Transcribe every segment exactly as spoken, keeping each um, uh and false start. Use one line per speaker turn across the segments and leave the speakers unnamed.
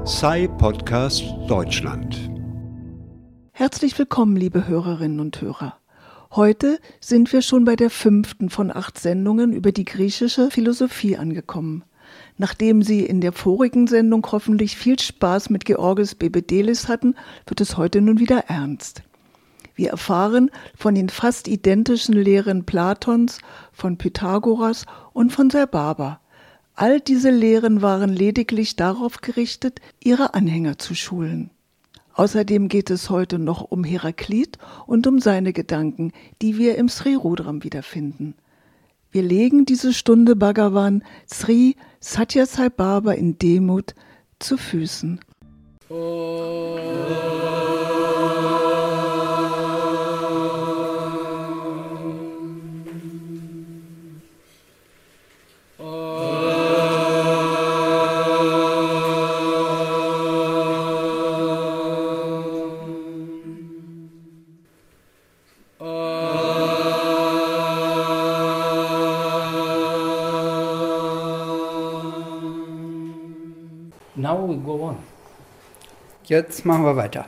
S A I Podcast Deutschland.
Herzlich willkommen, liebe Hörerinnen und Hörer. Heute sind wir schon bei der fünften von acht Sendungen über die griechische Philosophie angekommen. Nachdem Sie in der vorigen Sendung hoffentlich viel Spaß mit Georges Bebedelis hatten, wird es heute nun wieder ernst. Wir erfahren von den fast identischen Lehren Platons, von Pythagoras und von Sarbaba. All diese Lehren waren lediglich darauf gerichtet, ihre Anhänger zu schulen. Außerdem geht es heute noch um Heraklit und um seine Gedanken, die wir im Sri Rudram wiederfinden. Wir legen diese Stunde Bhagavan Sri Satya Sai Baba in Demut zu Füßen. Oh.
Now we go on.
Jetzt machen wir weiter.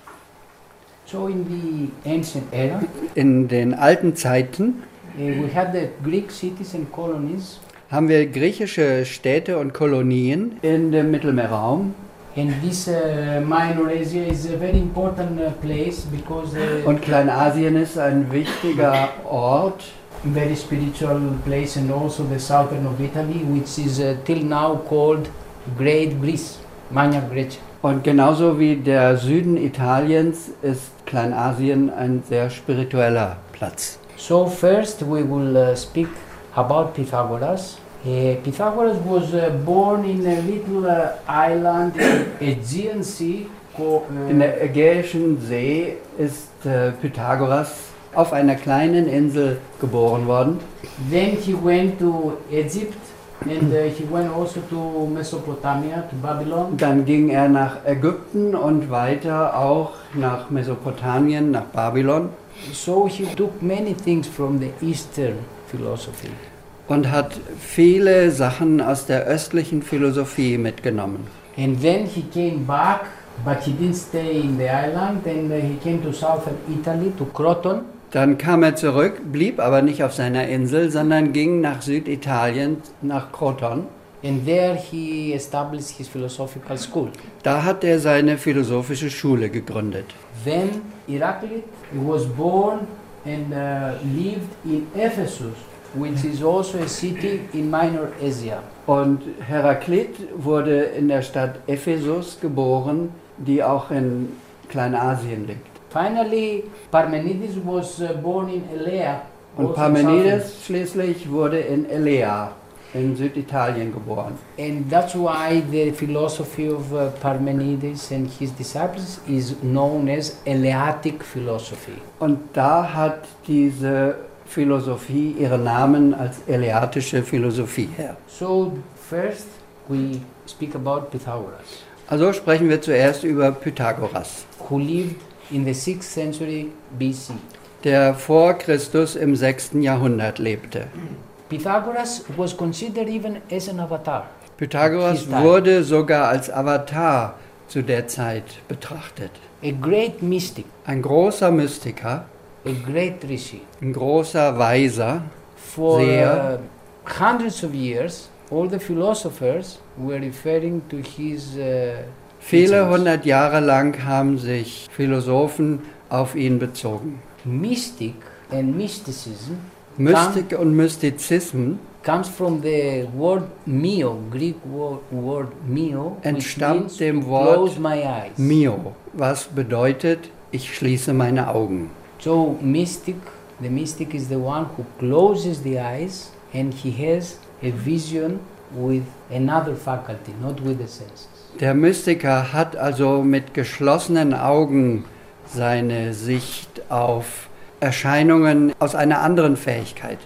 So in the ancient era,
In den alten Zeiten
uh, we had the Greek cities and colonies,
haben wir griechische Städte und Kolonien in dem Mittelmeerraum.
and this uh, Minor Asia is a very important uh, place because uh,
Und Kleinasien ist ein wichtiger Ort,
very spiritual place, and also the southern of Italy, which is uh, till now called Great Greece, Magna Grecia.
und genauso wie der Süden Italiens ist Kleinasien ein sehr spiritueller Platz.
So first we will uh, speak about Pythagoras. Uh, Pythagoras was uh, born in a little uh, island in Aegean Sea. Co- uh,
In der Ägäischen See ist äh, Pythagoras auf einer kleinen Insel geboren worden.
Then he went to Egypt, and uh, he went also to Mesopotamia, to Babylon.
Dann ging er nach Ägypten und weiter auch nach Mesopotamien, nach Babylon
So he took many things from the Eastern philosophy.
und hat viele Sachen aus der östlichen Philosophie mitgenommen.
And then he came back, but he didn't stay in the island, and uh, he came to southern Italy, to Croton.
Dann kam er zurück, blieb aber nicht auf seiner Insel, sondern ging nach Süditalien, nach Kroton.
And there he established his philosophical school.
Da hat er seine philosophische Schule gegründet.
Then Heraclit was born and uh, lived in Ephesus, which is also a city in Minor Asia.
Und Heraklit wurde in der Stadt Ephesus geboren, die auch in Kleinasien liegt.
Finally, Parmenides was uh, born in Elea.
Und
also
Parmenides schließlich wurde in Elea, in Süditalien geboren.
southern. And that's why the philosophy of uh, Parmenides and his disciples is known as Eleatic philosophy.
Und da hat diese Philosophie ihren Namen als eleatische Philosophie her.
So first we speak about Pythagoras,
Also sprechen wir zuerst über Pythagoras,
who lived in the sixth century B C.
der vor Christus im sechsten Jahrhundert lebte.
Pythagoras was considered even as an avatar.
Pythagoras
His time.
wurde sogar als Avatar zu der Zeit betrachtet.
A great mystic,
Ein großer Mystiker,
a great rishi.
ein großer Weiser.
For
Sehr.
uh, hundreds of years, all the philosophers were referring to his uh,
Viele
teachings.
hundert Jahre lang haben sich Philosophen auf ihn bezogen.
Mystic and mysticism
Mystik und Mystizismus
comes from the word mio, Greek word, word mio, which
Entstammt
means
dem
to
Wort
close my eyes.
Mio, was bedeutet, ich schließe meine Augen.
So mystic, the mystic is the one who closes the eyes and he has a vision with another faculty, not with the senses.
Der Mystiker hat also mit geschlossenen Augen seine Sicht auf Erscheinungen aus einer anderen Fähigkeit.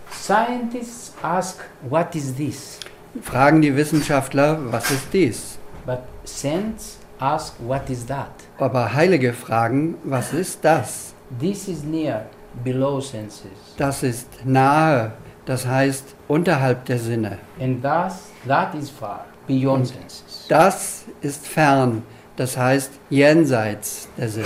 Scientists ask, what is this?
Fragen die Wissenschaftler, was ist dies?
But saints ask, what is that?
Aber Heilige fragen, was ist das?
This is near, below senses.
Das ist nahe, das heißt unterhalb der Sinne.
And thus, that is far. beyond senses.
Das ist fern, das heißt jenseits der Sinne.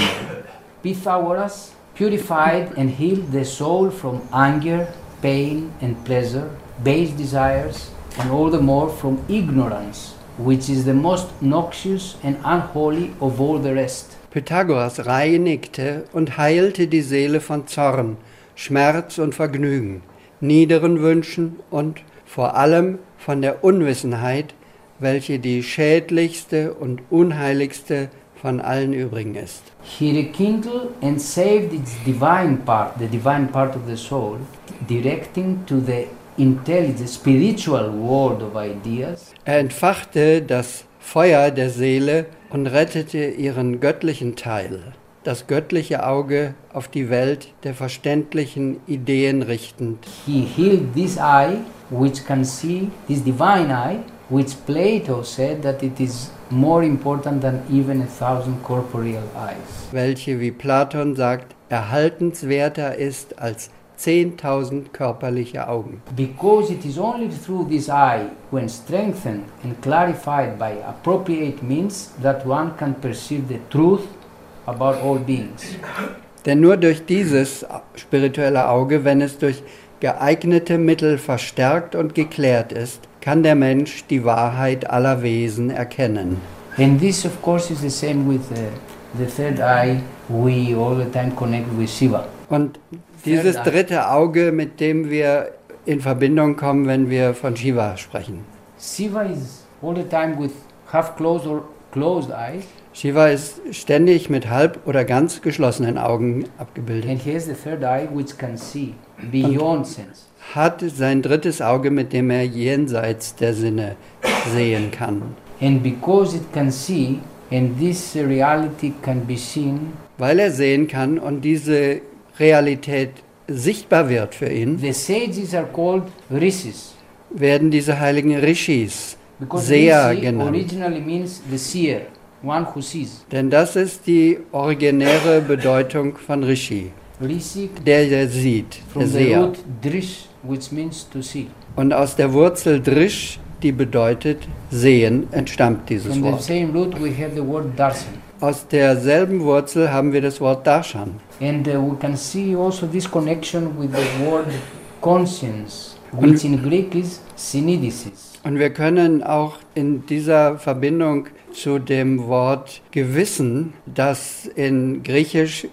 Pythagoras purified and healed the soul from anger, pain and pleasure, base desires, and all the more from ignorance, which is the most noxious and unholy of all the rest.
Pythagoras reinigte und heilte die Seele von Zorn, Schmerz und Vergnügen, niederen Wünschen und vor allem von der Unwissenheit, welche die schädlichste und unheiligste von allen übrigen ist.
He rekindled and saved its divine part, the divine part of the soul, directing to the intelligent, spiritual world of ideas.
Er entfachte das Feuer der Seele und rettete ihren göttlichen Teil, das göttliche Auge auf die Welt der verständlichen Ideen richtend.
He healed this eye, which can see, this divine eye, which Plato said that it is more important than even a thousand corporeal eyes.
Welche, wie Platon sagt, erhaltenswerter ist als zehntausend körperliche Augen.
Because it is only through this eye, when strengthened and clarified by appropriate means, that one can perceive the truth about all beings.
Denn nur durch dieses spirituelle Auge, wenn es durch geeignete Mittel verstärkt und geklärt ist, kann der Mensch die Wahrheit aller Wesen erkennen.
And this, of course, is the same with uh, the third eye we all the time connect with Shiva.
Und dieses dritte Auge, mit dem wir in Verbindung kommen, wenn wir von Shiva sprechen.
Shiva is all the time with half closed or closed eyes.
Shiva ist ständig mit halb oder ganz geschlossenen Augen abgebildet.
And he has the third eye which can see beyond sense.
Hat sein drittes Auge, mit dem er jenseits der Sinne sehen kann.
And because it can see, and this reality can be seen,
weil er sehen kann und diese Realität sichtbar wird für ihn,
the sages are called rishis.
Werden diese heiligen Rishis,
Because
Seher
rishi
genannt.
originally means the seer, one who sees.
Denn das ist die originäre Bedeutung von Rishi,
Rishi
der, der sieht, der
from the
Seher.
root drish, which means to see.
Und aus der Wurzel Drish, die bedeutet sehen, entstammt dieses
From the
Wort.
same root we have the word darshan.
Aus derselben Wurzel haben wir das Wort Darshan.
And uh, we can see also this connection with the word conscience, which in Greek is synidesis.
Und wir können auch in dieser Verbindung zu dem Wort Gewissen, das in Griechisch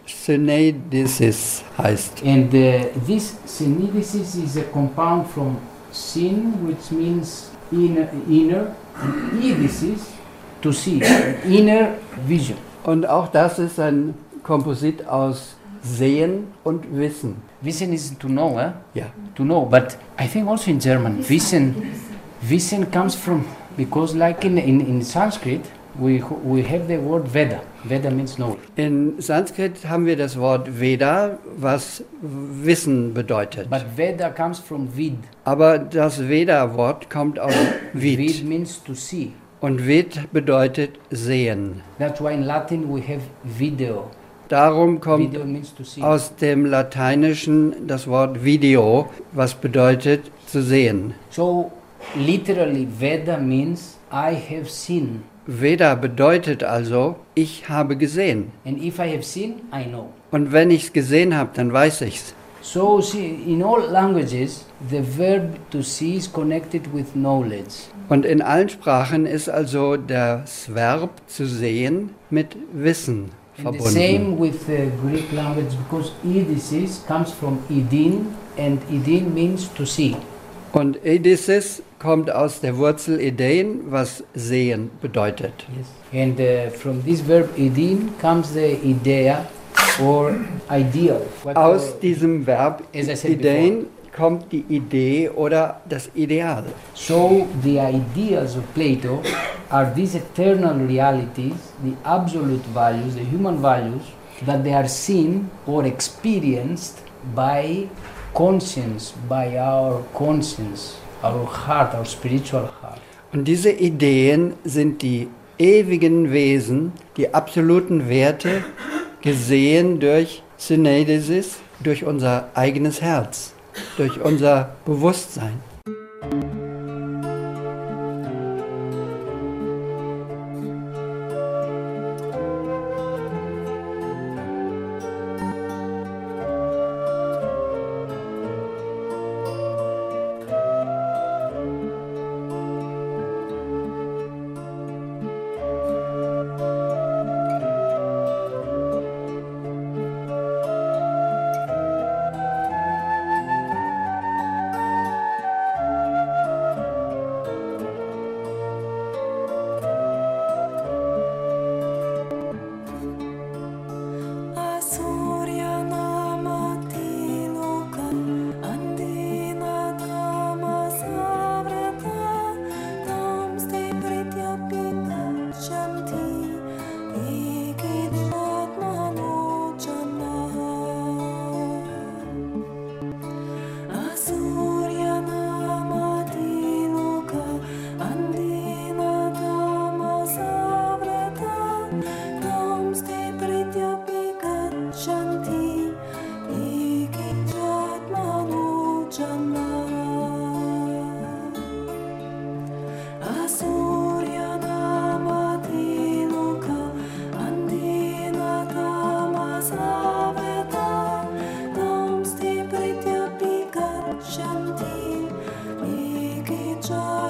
Syneidesis heißt.
And uh, this synidesis is a compound from syn, which means inner, inner and eidesis, to see, inner vision.
Und auch das ist ein Komposit aus Sehen und Wissen.
Wissen is to know, eh?
Ja.
To know, but I think also in German, Wissen, Wissen comes from, because like in, in, in Sanskrit, we, we have the word Veda. Veda means knowledge.
In Sanskrit haben wir das Wort Veda, was Wissen bedeutet.
But Veda comes from Vid.
Aber das Veda-Wort kommt aus
Vid
Vid.
means to see.
Und Vid bedeutet sehen.
That's why in Latin we have video.
Darum kommt
Video means to see.
aus dem Lateinischen das Wort Video, was bedeutet zu sehen.
So literally Veda means I have seen.
Veda bedeutet also, ich habe gesehen.
And if I have seen, I know.
Und wenn ich es gesehen habe, dann weiß ich's.
So see, in all languages, the verb to see is connected with knowledge.
Und in allen Sprachen ist also das Verb zu sehen mit Wissen
And the
verbunden.
same with the Greek language, because eidesis comes from idin, and idin means to see.
Und Eidesis kommt aus der Wurzel Edein, was sehen bedeutet.
Yes. And uh, from this verb idin comes the idea or ideal. What
Aus
uh,
diesem Verb
As I said
Edein kommt die Idee oder das Ideal.
So the ideals of Plato are these eternal realities, the absolute values, the human values, that they are seen or experienced by conscience, by our conscience, our heart, our spiritual heart.
Und diese Ideen sind die ewigen Wesen, die absoluten Werte, gesehen durch Syneidesis, durch unser eigenes Herz, durch unser Bewusstsein.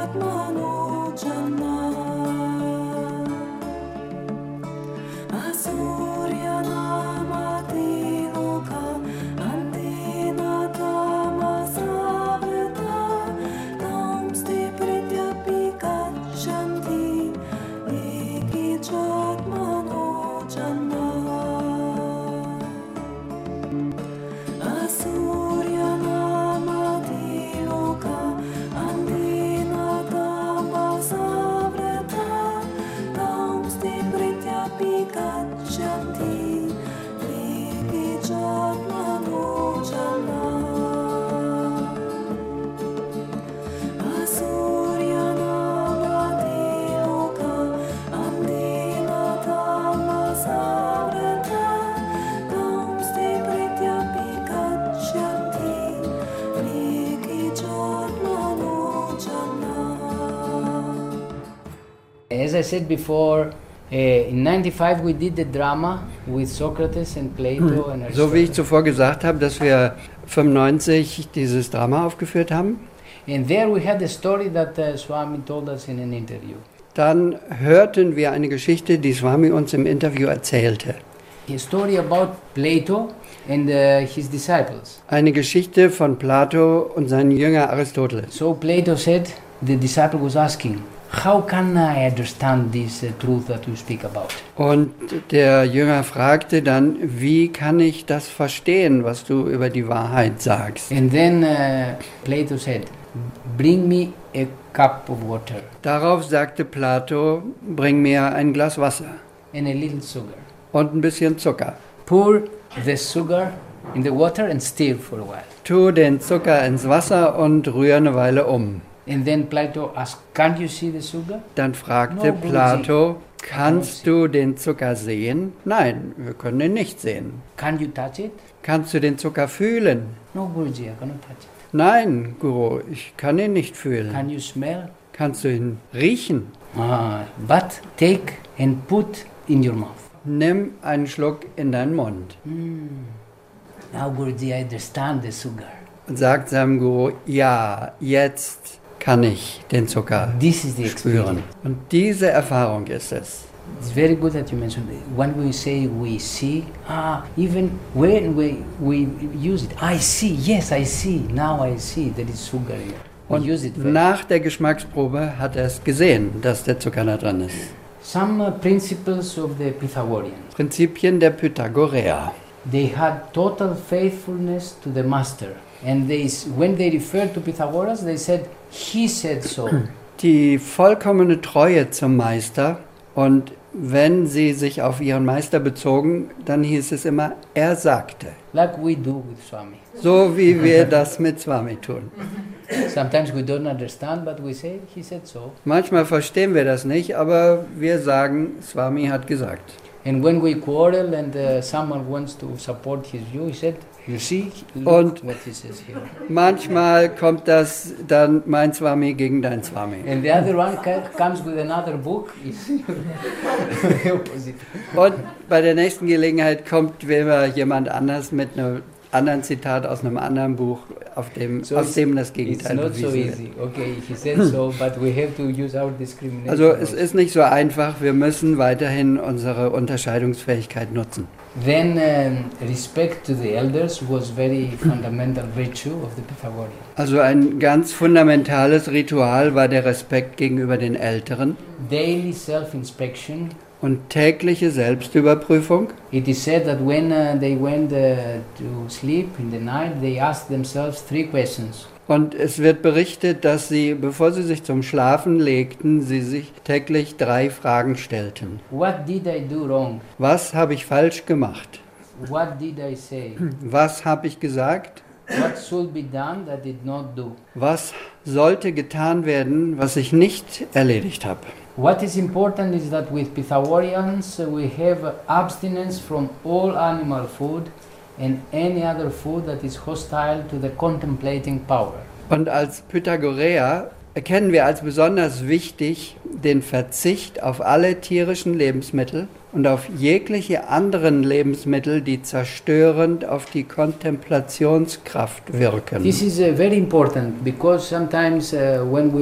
As I said before, uh, in ninety-five we did the drama with Socrates and Plato and Aristotle.
So wie ich zuvor gesagt habe, dass wir fünfundneunzig dieses Drama aufgeführt haben.
And there we had a story that uh, Swami told us in an interview.
Dann hörten wir eine Geschichte, die Swami uns im Interview erzählte.
A story about Plato and uh, his disciples.
Eine Geschichte von Plato und seinem Jünger Aristoteles.
So Plato said, the disciple was asking, how can I understand this uh, truth that you speak about?
Und der Jünger fragte dann, wie kann ich das verstehen, was du über die Wahrheit sagst?
And then uh, Plato said, bring me a cup of water.
Darauf sagte Plato, bring mir ein Glas Wasser
And a little sugar.
und ein bisschen Zucker.
Pour the sugar in the water and stir for a while.
Tu den Zucker ins Wasser und rühr eine Weile um.
And then Plato asked, can't you see the sugar?
Dann fragte
No, Guruji.
Plato, kannst du den Zucker sehen? Nein, wir können ihn nicht sehen.
Can you touch it?
Kannst du den Zucker fühlen?
No, Guruji, I cannot touch it.
Nein, Guru, ich kann ihn nicht fühlen.
Can you smell?
Kannst du ihn riechen?
Ah, but take and put in your mouth.
Nimm einen Schluck in deinen Mund.
Now, Guruji, I understand the sugar.
Und sagt seinem Guru, ja, jetzt kann ich den Zucker
This is the
spüren.
experience.
Und diese Erfahrung ist es.
It's very good that you mentioned it. When we say we see, ah, even when we, we use it, I see, yes, I see, now I see there is sugar here. We
Und
use it very
nach der Geschmacksprobe hat er es gesehen, dass der Zucker da drin ist.
Some uh, principles of the Pythagoreans.
Prinzipien der Pythagoreer.
They had total faithfulness to the master. And they, s- when they referred to Pythagoras, they said, he said so.
Die vollkommene Treue zum Meister, und wenn sie sich auf ihren Meister bezogen, dann hieß es immer, er sagte.
Like we do with Swami.
So wie wir das mit Swami tun.
Sometimes we don't understand, but we say, he said so.
Manchmal verstehen wir das nicht, aber wir sagen, Swami hat gesagt.
And when we quarrel and uh, someone wants to support his view, he said, you see, look
Und-
what he says here.
Manchmal kommt das dann mein Swami gegen dein Swami.
And the other one ca- comes with another book, is the opposite.
Und bei der nächsten Gelegenheit kommt wieder jemand anders mit einem anderen Zitat aus einem anderen Buch, auf dem,
So
aus
it's-
dem das
It's
Gegenteil
not so
bewiesen wird.
easy. Okay, he said so, but we have to use our discrimination.
Also es
also.
ist nicht so einfach, wir müssen weiterhin unsere Unterscheidungsfähigkeit nutzen.
Then um, respect to the elders was very fundamental virtue of the Pythagoreans.
Also ein ganz fundamentales Ritual war der Respekt gegenüber den Älteren
Daily self-inspection.
und tägliche Selbstüberprüfung.
It is said that when uh, they went uh, to sleep in the night, they asked themselves three questions.
Und es wird berichtet, dass sie, bevor sie sich zum Schlafen legten, sie sich täglich drei Fragen stellten.
What did I do wrong?
Was habe ich falsch gemacht?
What did I say?
Was habe ich gesagt?
What should be done that I did not do?
Was sollte getan werden, was ich nicht erledigt habe?
What is important is that with Pythagoreans uh, we have abstinence from all animal food and any other food that is hostile to the contemplating power.
Und als Pythagoreer erkennen wir als besonders wichtig den Verzicht auf alle tierischen Lebensmittel und auf jegliche anderen Lebensmittel, die zerstörend auf die Kontemplationskraft wirken.
This is uh, very important because sometimes uh, when we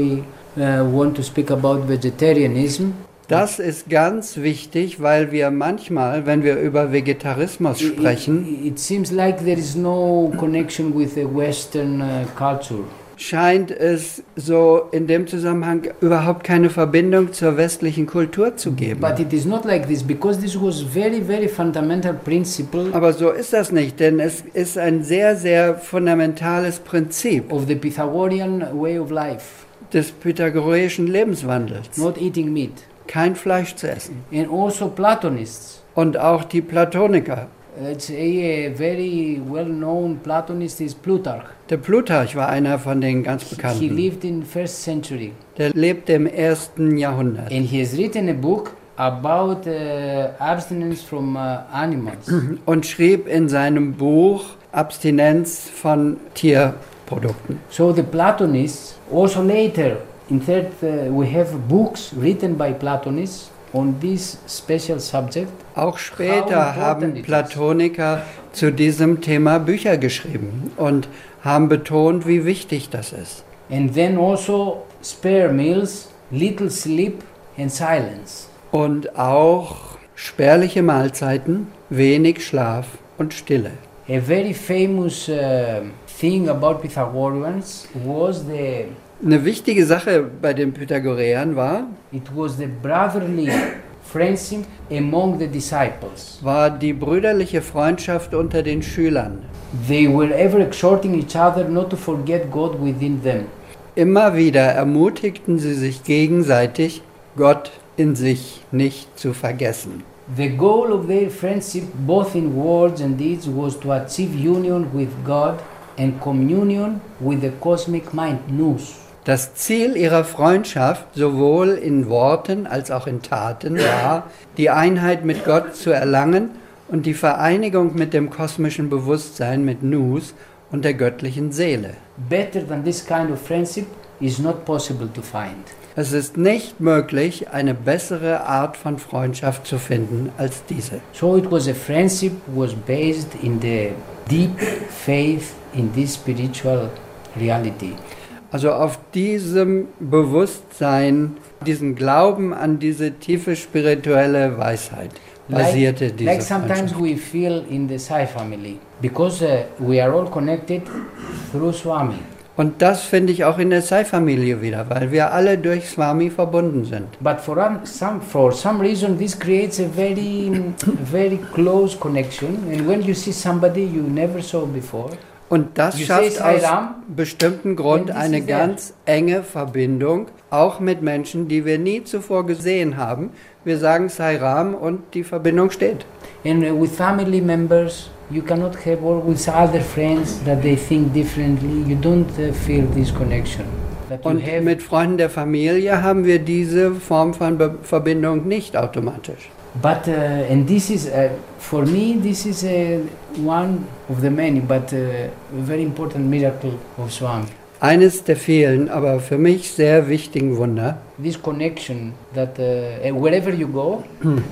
uh, want to speak about vegetarianism.
Das ist ganz wichtig, weil wir manchmal, wenn wir über Vegetarismus
It,
sprechen,
it, it seems like there is no connection with the Western uh, culture.
scheint es so in dem Zusammenhang überhaupt keine Verbindung zur westlichen Kultur zu geben.
But it is not like this, because this was very, very fundamental principle
Aber so ist das nicht, denn es ist ein sehr, sehr fundamentales Prinzip
of the Pythagorean way of life,
des pythagoreischen Lebenswandels,
not eating meat.
kein Fleisch zu essen.
And also Platonists.
Und auch die Platoniker.
Let's say a very well-known Platonist is Plutarch.
Der Plutarch war einer von den ganz
He
Bekannten.
lived in first century,
Der lebte im ersten Jahrhundert.
and he has written a book about uh, abstinence from uh, animals.
Und schrieb in seinem Buch Abstinenz von Tierprodukten.
So the Platonists, also later, in third, uh, we have books written by Platonists on this special subject.
Auch
How
später
important
haben
it is.
Platoniker zu diesem Thema Bücher geschrieben und haben betont, wie wichtig das ist.
And then also spare meals, little sleep and silence.
Und auch spärliche Mahlzeiten, wenig Schlaf und Stille.
A very famous uh, thing about Pythagoreans was the
Eine wichtige Sache bei den Pythagoreern war,
it was the brotherly friendship among the disciples.
war die brüderliche Freundschaft unter den Schülern.
They were ever exhorting each other not to forget God within them.
Immer wieder ermutigten sie sich gegenseitig, Gott in sich nicht zu vergessen.
The goal of their friendship, both in words and deeds, was to achieve union with God and communion with the cosmic mind, nous.
Das Ziel ihrer Freundschaft, sowohl in Worten als auch in Taten, war, die Einheit mit Gott zu erlangen und die Vereinigung mit dem kosmischen Bewusstsein, mit Nous und der göttlichen Seele.
Better than this kind of friendship is not possible to find.
Es ist nicht möglich, eine bessere Art von Freundschaft zu finden als diese.
So it was a friendship was based in the deep faith in this spiritual reality.
Also auf diesem Bewusstsein, diesen Glauben an diese tiefe spirituelle Weisheit basierte
Like,
diese
like sometimes
Freundschaft.
we feel in the Sai family, because uh, we are all connected through Swami.
Und das finde ich auch in der Sai-Familie wieder, weil wir alle durch Swami verbunden sind.
But for um, some for some reason, this creates a very very close connection. And when you see somebody you never saw before,
Und das
You
schafft
say
aus
Sai-Ram,
bestimmten Grund
and this
eine
is there.
ganz enge Verbindung, auch mit Menschen, die wir nie zuvor gesehen haben. Wir sagen Sai-Ram und die Verbindung steht.
and uh, with family members, you cannot have, or with other friends that they think differently. You don't uh, feel this connection. That you
Und
have.
mit Freunden der Familie haben wir diese Form von Be- Verbindung nicht automatisch.
But uh, and this is uh, for me this is uh, one of the many, but uh, a very important miracle of Swami.
Eines der vielen, aber für mich sehr wichtigen Wunder,
This connection that uh, wherever you go, um,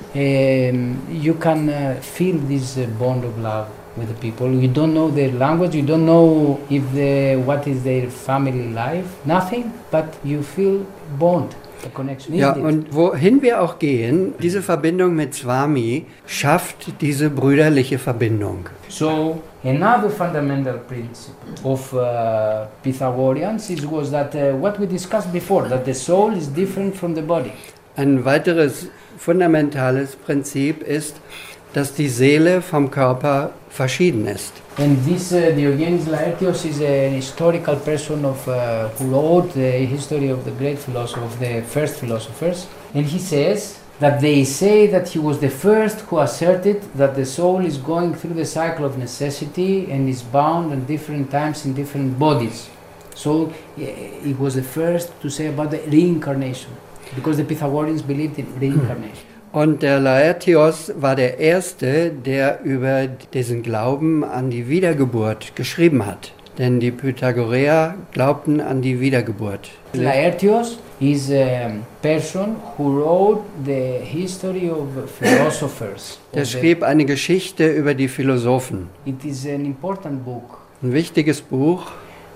you can uh, feel this uh, bond of love with the people. You don't know their language, you don't know if the what is their family life, nothing, but you feel bond, a connection.
ja,
isn't it?
und wohin wir auch gehen, diese Verbindung mit Swami schafft diese brüderliche Verbindung.
So another fundamental principle of uh, Pythagoreans is, was that uh, what we discussed before, that the soul is different from the body.
Ein weiteres fundamentales Prinzip ist, dass die Seele vom Körper verschieden ist.
And this uh, Diogenes Laertios is an historical person of, uh, who wrote the history of the great philosopher, of the first philosophers, and he says that they say that he was the first who asserted that the soul is going through the cycle of necessity and is bound at different times in different bodies. So uh, he was the first to say about the reincarnation, because the Pythagoreans believed in reincarnation.
Und der Laertios war der Erste, der über diesen Glauben an die Wiedergeburt geschrieben hat. Denn die Pythagoreer glaubten an die Wiedergeburt.
Laertios is a person who wrote the history of philosophers.
Der
Of the-
schrieb eine Geschichte über die Philosophen.
It is an important book.
Ein wichtiges Buch.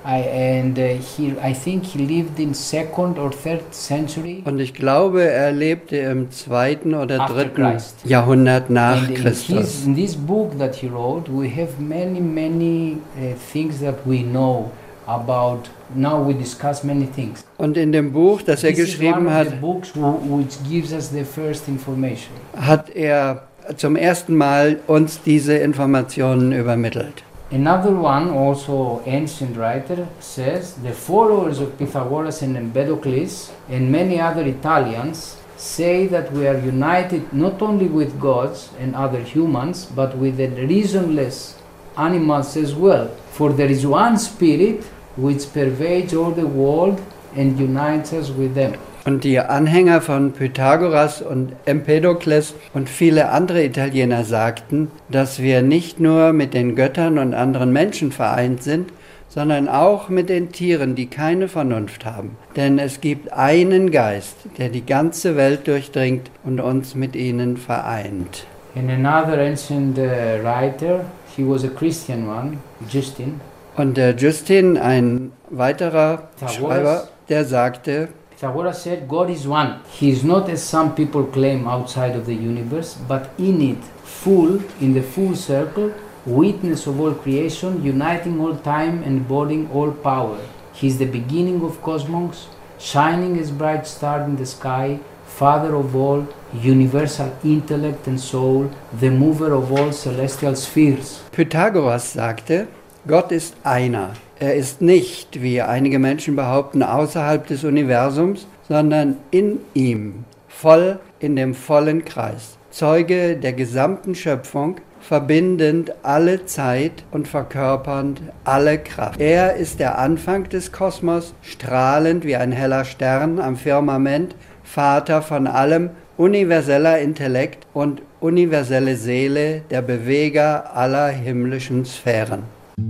I, and uh, he, I think he lived in second or third century.
Und ich glaube, er lebte im zweiten oder
After
dritten
Christ.
Jahrhundert nach
And in,
Christus.
his, in this book that he wrote, we have many, many uh, things that we know about. Now we discuss many things.
Und in dem Buch, das er
This is
geschrieben
one
hat,
of the books who, which gives us the first information.
hat er zum ersten Mal uns diese Informationen übermittelt.
Another one, also ancient writer, says the followers of Pythagoras and Empedocles and many other Italians say that we are united not only with gods and other humans, but with the reasonless animals as well. For there is one spirit which pervades all the world and unites us with them.
Und die Anhänger von Pythagoras und Empedokles und viele andere Italiener sagten, dass wir nicht nur mit den Göttern und anderen Menschen vereint sind, sondern auch mit den Tieren, die keine Vernunft haben. Denn es gibt einen Geist, der die ganze Welt durchdringt und uns mit ihnen vereint.
And another ancient uh, writer, he was a Christian one, Justin.
Und der Justin, ein weiterer
Pythagoras.
Schreiber, der sagte,
Pythagoras said, God is one. He is not, as some people claim, outside of the universe, but in it, full, in the full circle, witness of all creation, uniting all time and embodying all power. He is the beginning of cosmos, shining as bright star in the sky, Father of all, universal intellect and soul, the mover of all celestial spheres.
Pythagoras sagte, Gott ist einer. Er ist nicht, wie einige Menschen behaupten, außerhalb des Universums, sondern in ihm, voll in dem vollen Kreis. Zeuge der gesamten Schöpfung, verbindend alle Zeit und verkörpernd alle Kraft. Er ist der Anfang des Kosmos, strahlend wie ein heller Stern am Firmament, Vater von allem, universeller Intellekt und universelle Seele, der Beweger aller himmlischen Sphären.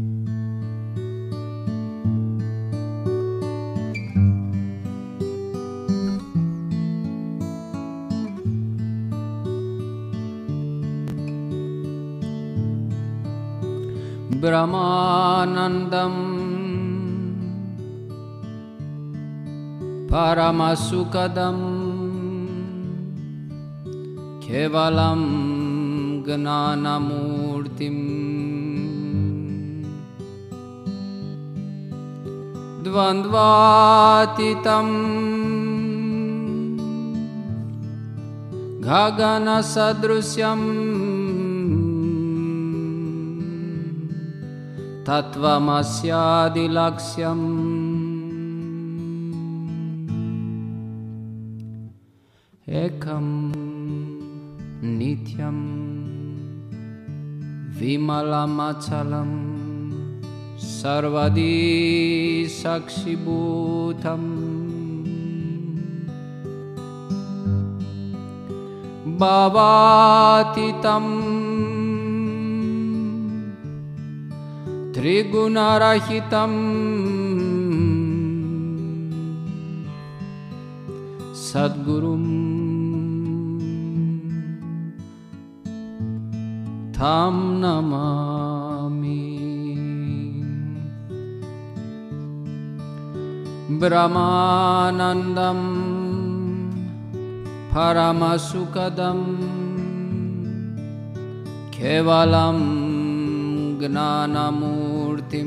Brahmanandam Paramasukadam Kevalam Gnanamurtim Dvandvatitam Gagana Sadrusyam Tattvamasyadilaksyam Ekam Nityam Vimalamachalam Sarvadi Sakshibhutam Bhavatitam Trigunarahitam Sadgurum Tam Namami Brahmanandam Paramasukadam Kevalam Gnanamurtim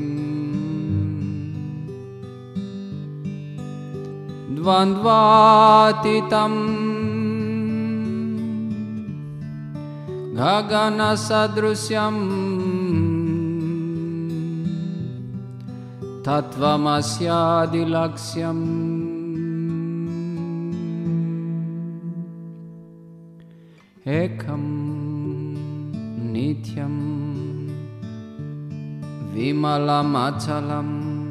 Dvandvatitam Gagana Sadrusyam Tattvamasyadilaksyam Ekam Nityam Vimalamachalam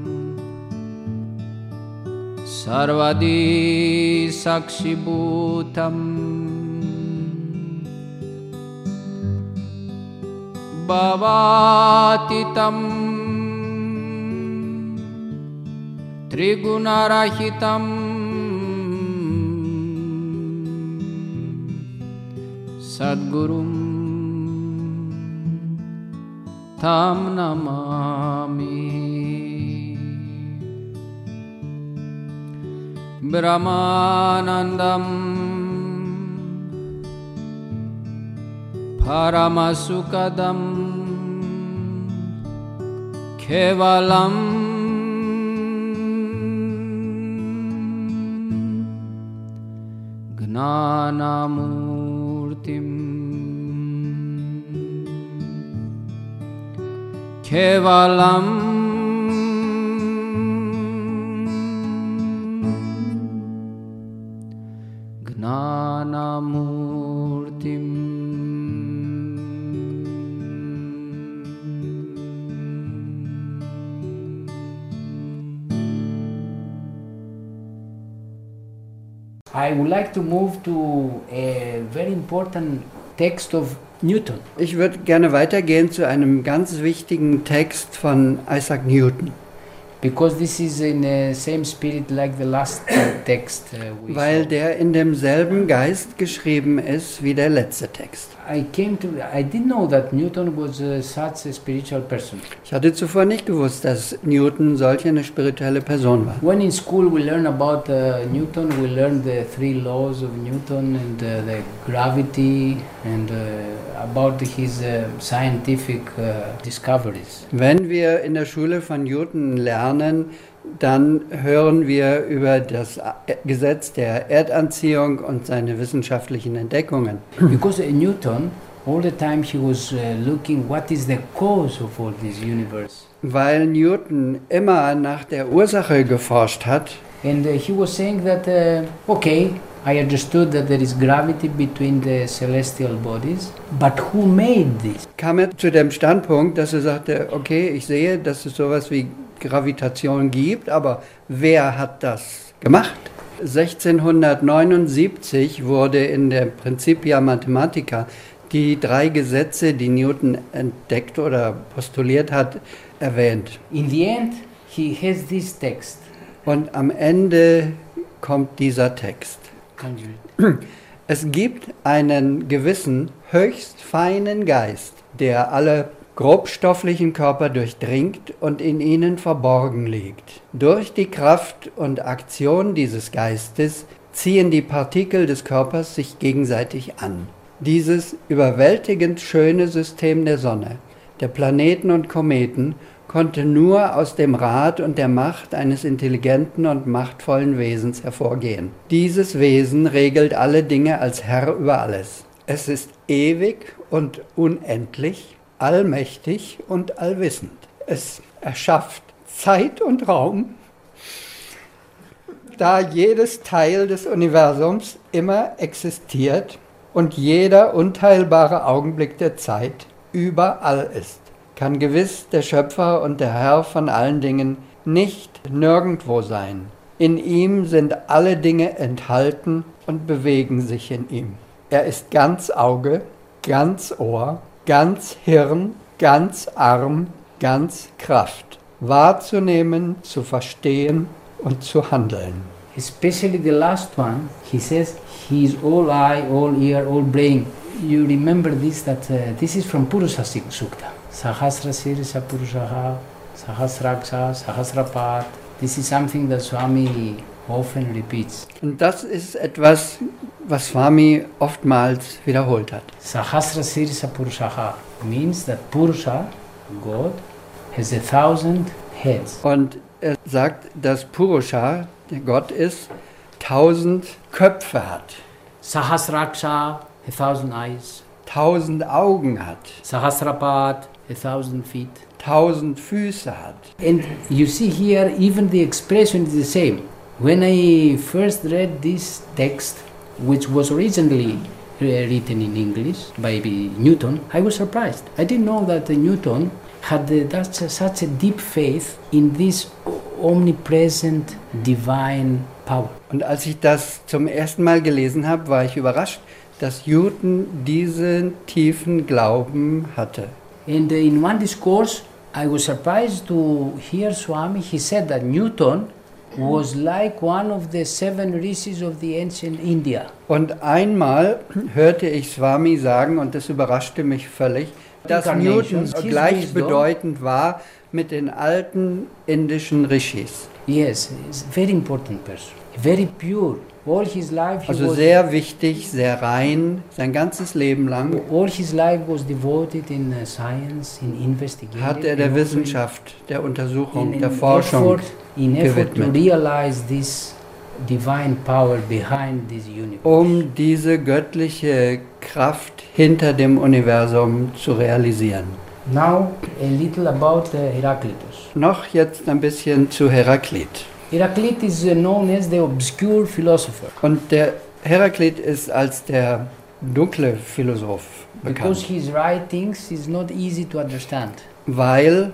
Sarvadi Sakshibhutam Bhavatitam Trigunarahitam Sadgurum Tam Namami Brahmanandam Paramasukadam Kevalam Gnanamurtim Kevalam Gnanamurtim I would like to move to a very important text of Newton.
Ich würde gerne weitergehen zu einem ganz wichtigen Text von Isaac Newton.
Because this is in the same spirit like the last text uh, we
Weil
saw.
der in demselben Geist geschrieben ist wie der letzte Text.
I came to, I didn't know that Newton was uh, such a spiritual person.
Ich hatte zuvor nicht gewusst, dass Newton solch eine spirituelle Person war.
When in school we learn about uh, Newton, we learn the three laws of Newton and uh, the gravity and uh, about his uh, scientific uh, discoveries.
Wenn wir in der Schule von Newton lernen, dann hören wir über das Gesetz der Erdanziehung und seine wissenschaftlichen Entdeckungen.
Because uh, Newton, all the time he was uh, looking what is the cause of all this universe.
Weil Newton immer nach der Ursache geforscht hat.
And uh, he was saying that, uh, okay, I understood that there is gravity between the celestial bodies, but who made this?
Kam er zu dem Standpunkt, dass er sagte, okay, ich sehe, dass es sowas wie Gravitation gibt, aber wer hat das gemacht? sechzehnhundertneunundsiebzig wurde in der Principia Mathematica die drei Gesetze, die Newton entdeckt oder postuliert hat, erwähnt.
In the end, he has this text.
Und am Ende kommt dieser Text.
Can you-
Es gibt einen gewissen, höchst feinen Geist, der alle grobstofflichen Körper durchdringt und in ihnen verborgen liegt. Durch die Kraft und Aktion dieses Geistes ziehen die Partikel des Körpers sich gegenseitig an. Dieses überwältigend schöne System der Sonne, der Planeten und Kometen konnte nur aus dem Rat und der Macht eines intelligenten und machtvollen Wesens hervorgehen. Dieses Wesen regelt alle Dinge als Herr über alles. Es ist ewig und unendlich, allmächtig und allwissend. Es erschafft Zeit und Raum, da jedes Teil des Universums immer existiert und jeder unteilbare Augenblick der Zeit überall ist, kann gewiss der Schöpfer und der Herr von allen Dingen nicht nirgendwo sein. In ihm sind alle Dinge enthalten und bewegen sich in ihm. Er ist ganz Auge, ganz Ohr, ganz Hirn, ganz Arm, ganz Kraft, wahrzunehmen, zu verstehen und zu handeln.
Especially the last one, he says, he is all eye, all ear, all brain. You remember this, that uh, this is from Purusha Sukta. Sahasra Sirisa Purushaha, Sahasraksha, Sahasrapat. This is something that Swami often repeats.
Und das ist etwas, was Swami oftmals wiederholt hat.
Sahasra Sirisa Purushaha means that Purusha, God, has a thousand heads.
Und er sagt, dass Purusha, der Gott ist, tausend Köpfe hat,
Sahasraksha, a thousand eyes.
tausend Augen hat,
Sahasrapat, a thousand feet.
tausend Füße hat.
And you see here, even the expression is the same. When I first read this text, which was originally uh, written in English by Newton, I was surprised. I didn't know that uh, Newton had uh, that, uh, such a deep faith in this omnipresent divine power.
Und als ich das zum ersten Mal gelesen habe, war ich überrascht, dass Newton diesen tiefen Glauben hatte.
And uh, in one discourse, I was surprised to hear Swami. He said that Newton was like one of the seven rishis of the ancient India.
Und einmal hörte ich Swami sagen, und das überraschte mich völlig, dass Newton
His
gleichbedeutend
wisdom
war mit den alten indischen Rishis.
Yes, he's a very important person. Very pure. All his life he
Also
was,
sehr wichtig, sehr rein, sein ganzes Leben lang
all his life was devoted in uh, science, in investigation.
hat er der
and also
Wissenschaft, der Untersuchung,
in, in
der Forschung
effort, in effort to
gewidmet,
realize this divine power behind this universe.
um diese göttliche Kraft hinter dem Universum zu realisieren.
Now a little about uh, Heraclitus.
Noch jetzt ein bisschen zu Heraklit.
Heraclit is uh, known as the obscure philosopher
Und der Heraklit ist als der dunkle Philosoph
because
bekannt,
his writings is not easy to understand.
weil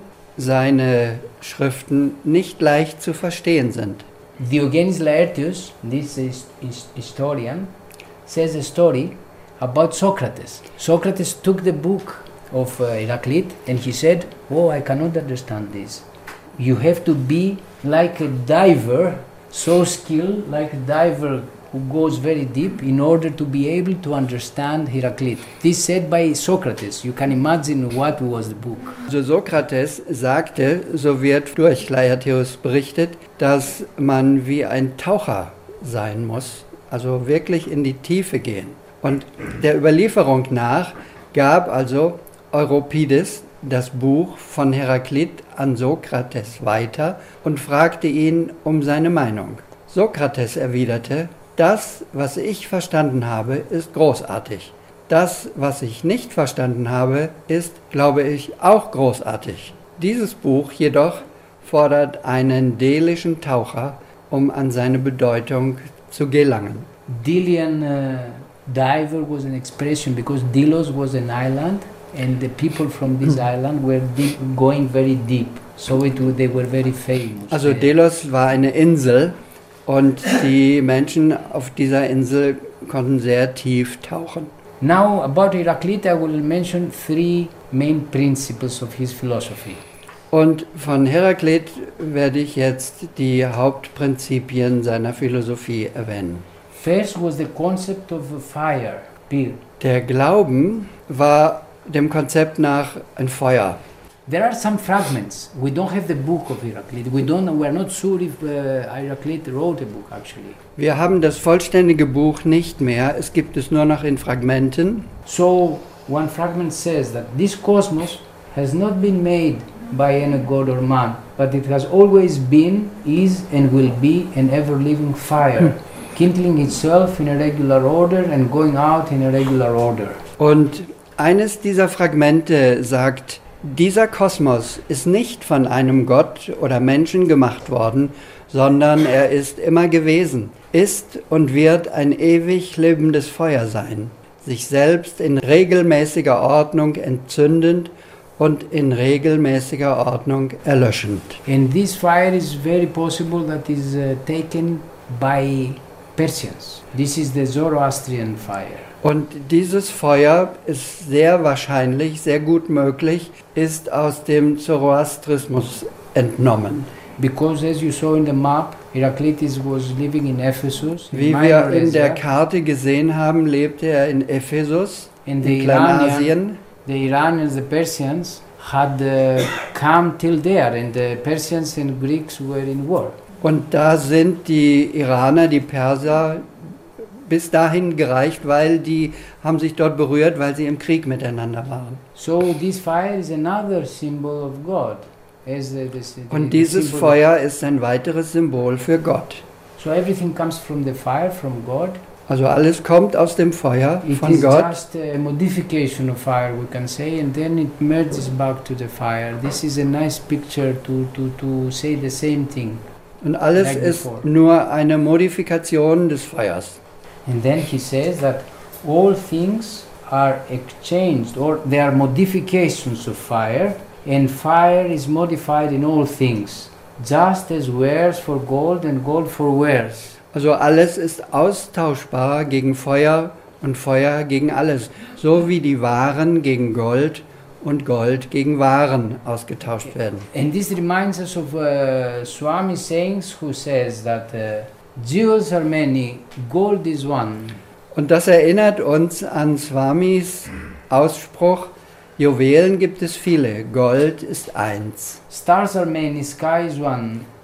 seine Schriften nicht leicht zu verstehen sind.
Diogenes Laertius, this is, is historian, says a story about Socrates. Socrates took the book of uh, Heraclit and he said, "Oh, I cannot understand this. You have to be like a diver, so skilled, like a diver who goes very deep in order to be able to understand Heraclit." This said by Socrates. You can imagine what was the book.
Also Sokrates sagte, so wird durch Laertius berichtet, dass man wie ein Taucher sein muss, also wirklich in die Tiefe gehen. Und der Überlieferung nach gab also Euripides das Buch von Heraklit an Sokrates weiter und fragte ihn um seine Meinung. Sokrates erwiderte: Das, was ich verstanden habe, ist großartig. Das, was ich nicht verstanden habe, ist, glaube ich, auch großartig. Dieses Buch jedoch fordert einen delischen Taucher, um an seine Bedeutung zu gelangen.
Delian uh, diver was an expression because Delos was an island and the people from this island were deep, going very deep. So it, they were very famous.
Also Delos war eine Insel und die Menschen auf dieser Insel konnten sehr tief tauchen.
Now about Heraclit I will mention three main principles of his philosophy.
Und von Heraklit werde ich jetzt die Hauptprinzipien seiner Philosophie erwähnen.
First was the concept of a fire, Pir.
Der Glauben war dem Konzept nach ein Feuer.
There are some fragments. We don't have the book of Heraclit. We don't. We are not sure if uh, Heraclit wrote a book actually.
Wir haben das vollständige Buch nicht mehr, es gibt es nur noch in Fragmenten.
So one fragment says that this cosmos has not been made by any god or man, but it has always been, is, and will be an ever-living fire, kindling itself in a regular order and going out in a regular order.
Und eines dieser Fragmente sagt: Dieser Kosmos ist nicht von einem Gott oder Menschen gemacht worden, sondern er ist immer gewesen, ist und wird ein ewig lebendes Feuer sein, sich selbst in regelmäßiger Ordnung entzündend und in regelmäßiger Ordnung erlöschend.
And this fire is very possible that is uh, taken by Persians. This is the Zoroastrian fire.
Und dieses Feuer ist sehr wahrscheinlich, sehr gut möglich, ist aus dem Zoroastrismus entnommen.
Because as you saw in the map, Heraclitus was living in Ephesus. in
Wie
Minor
wir in
Asia,
der Karte gesehen haben, lebte er in Ephesus,
and the
in Kleinasien.
Iranian, the Iranians, the Persians, had uh, come till there, and the Persians and Greeks were in war.
Und da sind die Iraner, die Perser, bis dahin gereicht, weil die haben sich dort berührt, weil sie im Krieg miteinander waren.
So this fire is another symbol of God. As the, the, the,
Und
the
dieses
symbol
Feuer ist ein weiteres Symbol für Gott.
of, so everything comes from the fire, from God.
Also alles kommt aus dem Feuer
It
von
is
Gott.
just a modification of fire, we can say, and then it merges back to the fire. This is a nice picture to, to, to say the same thing.
Und alles
like
ist
before.
nur eine Modifikation des Feuers.
And then he says that all things are exchanged, or they are modifications of fire, and fire is modified in all things, just as wares for gold and gold for wares.
Also alles ist austauschbar gegen Feuer und Feuer gegen alles. So wie die Waren gegen Gold und Gold gegen Waren ausgetauscht werden.
And this reminds us of uh, Swami sayings, who says that uh, jewels are many, gold is one.
Und das erinnert uns an Swamis Ausspruch: Juwelen gibt es viele, Gold ist eins.
Stars are many, sky is one.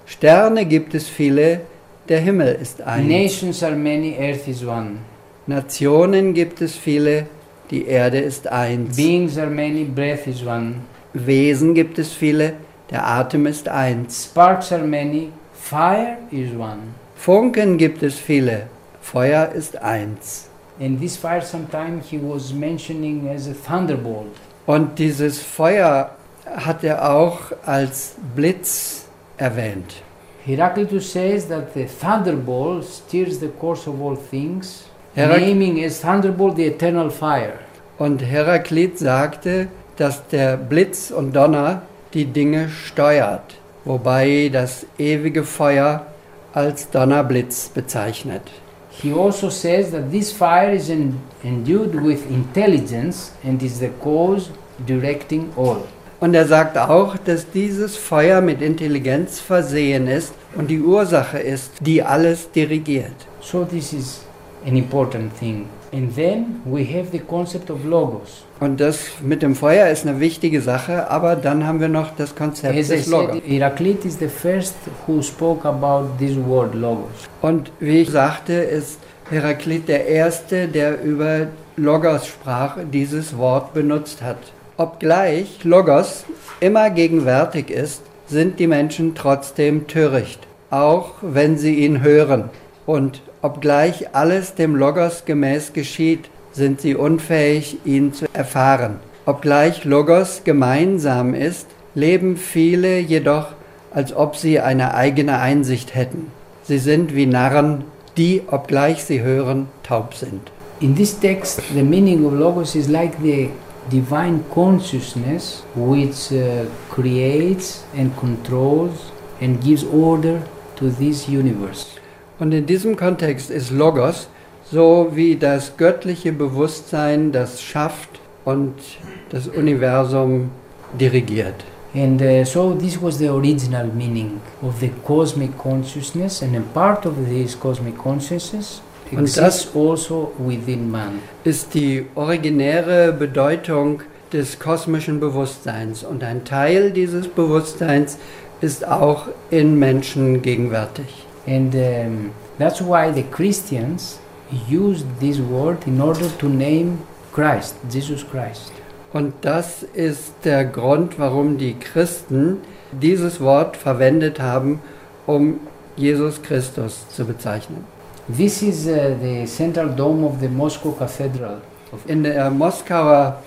Sterne gibt es viele, der Himmel ist eins.
Nations are many, earth is one.
Nationen gibt es viele, die Erde ist eins.
Beings are many, breath is one.
Wesen gibt es viele, der Atem ist eins.
Sparks are many, fire is one.
Funken gibt es viele, Feuer ist eins.
And this fire sometime he was mentioning as a thunderbolt.
Und dieses Feuer hat er auch als Blitz erwähnt.
Heraclitus says that the thunderbolt steers the course of all things,
Herac-
naming as thunderbolt the eternal fire.
Und Heraklit sagte, dass der Blitz und Donner die Dinge steuert, wobei das ewige Feuer als Donnerblitz bezeichnet.
He also says that this fire is en- endued with intelligence and is the cause directing all.
Und er sagt auch, dass dieses Feuer mit Intelligenz versehen ist und die Ursache ist, die alles dirigiert.
So this is an important thing. And then we have the concept of logos.
Und das mit dem Feuer ist eine wichtige Sache, aber dann haben wir noch das Konzept
As I
des Logos.
said, Heraclitus is the first who spoke about this word logos.
Und wie ich sagte, ist Heraklit der Erste, der über Logos sprach, dieses Wort benutzt hat. Obgleich Logos immer gegenwärtig ist, sind die Menschen trotzdem töricht, auch wenn sie ihn hören. Und obgleich alles dem Logos gemäß geschieht, sind sie unfähig, ihn zu erfahren. Obgleich Logos gemeinsam ist, leben viele jedoch, als ob sie eine eigene Einsicht hätten. Sie sind wie Narren, die, obgleich sie hören, taub sind.
In this text, the meaning of logos is like the divine consciousness which uh, creates and controls and gives order to this universe.
Und in diesem Kontext ist Logos so wie das göttliche Bewusstsein, das schafft und das Universum dirigiert.
And uh, so this was the original meaning of the cosmic consciousness, and a part of this cosmic consciousness
Und
exists also within man.
Ist die originäre Bedeutung des kosmischen Bewusstseins. Und ein Teil dieses Bewusstseins ist auch in Menschen gegenwärtig.
And um, that's why the Christians used this word in order to name Christ, Jesus Christ.
Und das ist der Grund, warum die Christen dieses Wort verwendet haben, um Jesus Christus zu bezeichnen.
This is uh, the central dome of the Moscow Cathedral.
In der Moskauer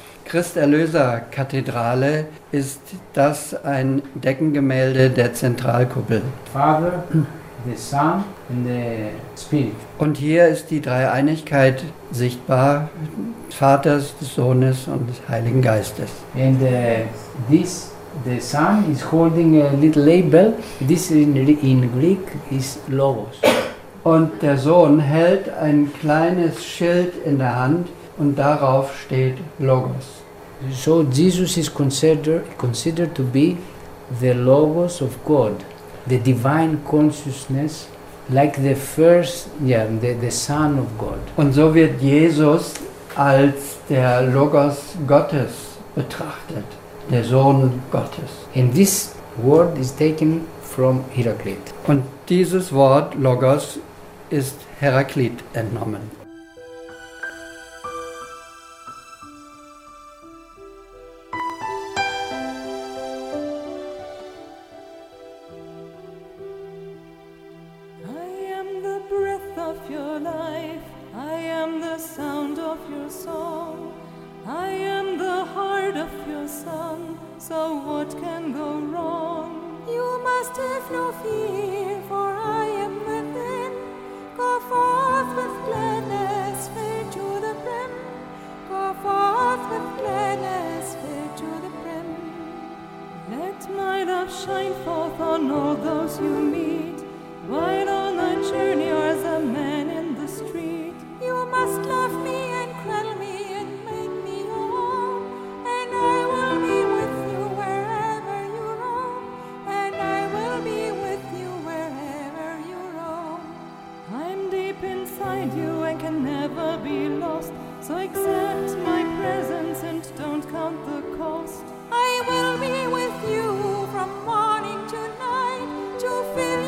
Christerlöser-Kathedrale ist das ein Deckengemälde der Zentralkuppel.
Father, the Son and the Spirit.
Und hier ist die Dreieinigkeit sichtbar, Vaters, des Sohnes und des Heiligen Geistes.
And uh, this, the Son is holding a little label. This in, in Greek is Logos.
Und der Sohn hält ein kleines Schild in der Hand und darauf steht Logos.
So Jesus is considered, considered to be the Logos of God, the divine consciousness, like the first, yeah, the, the Son of God.
Und so wird Jesus als der Logos Gottes betrachtet, der Sohn Gottes.
And this word is taken from Heraclit.
Und dieses Wort Logos ist Heraklit entnommen.
I am the breath of your life, I am the sound of your song, I am the heart of your song, so what can go wrong? You must have no fear, for I am within. Go forth with gladness, fill to the brim. Go forth with gladness, fill to the brim. Let my love shine forth on all those you meet, while on a journey or as a man in the street. You must love me and cradle me and make me whole, and I will be with you wherever you roam, and I will be with you wherever you roam. I'm deep inside you and can never be lost, so accept my presence and don't count the cost. I will be with you from morning to night, to fill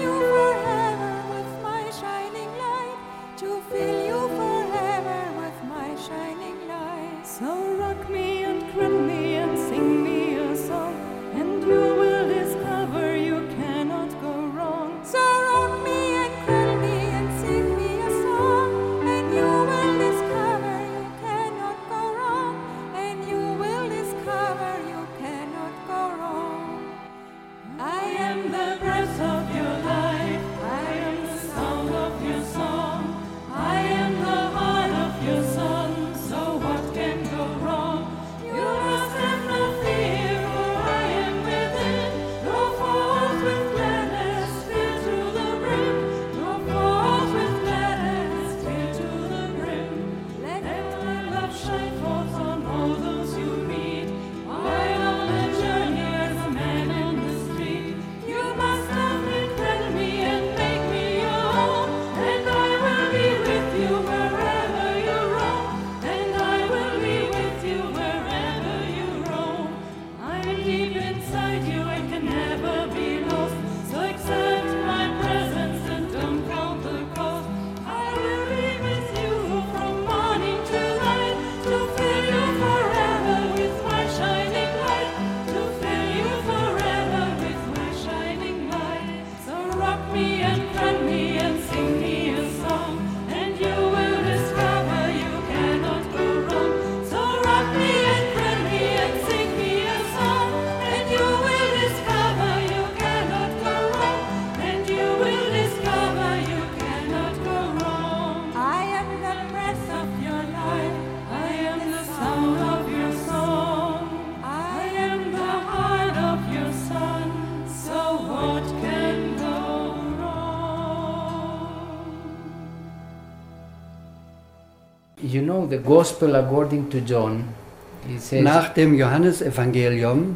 You know, the Gospel according to John, it says,
Nach dem Johannesevangelium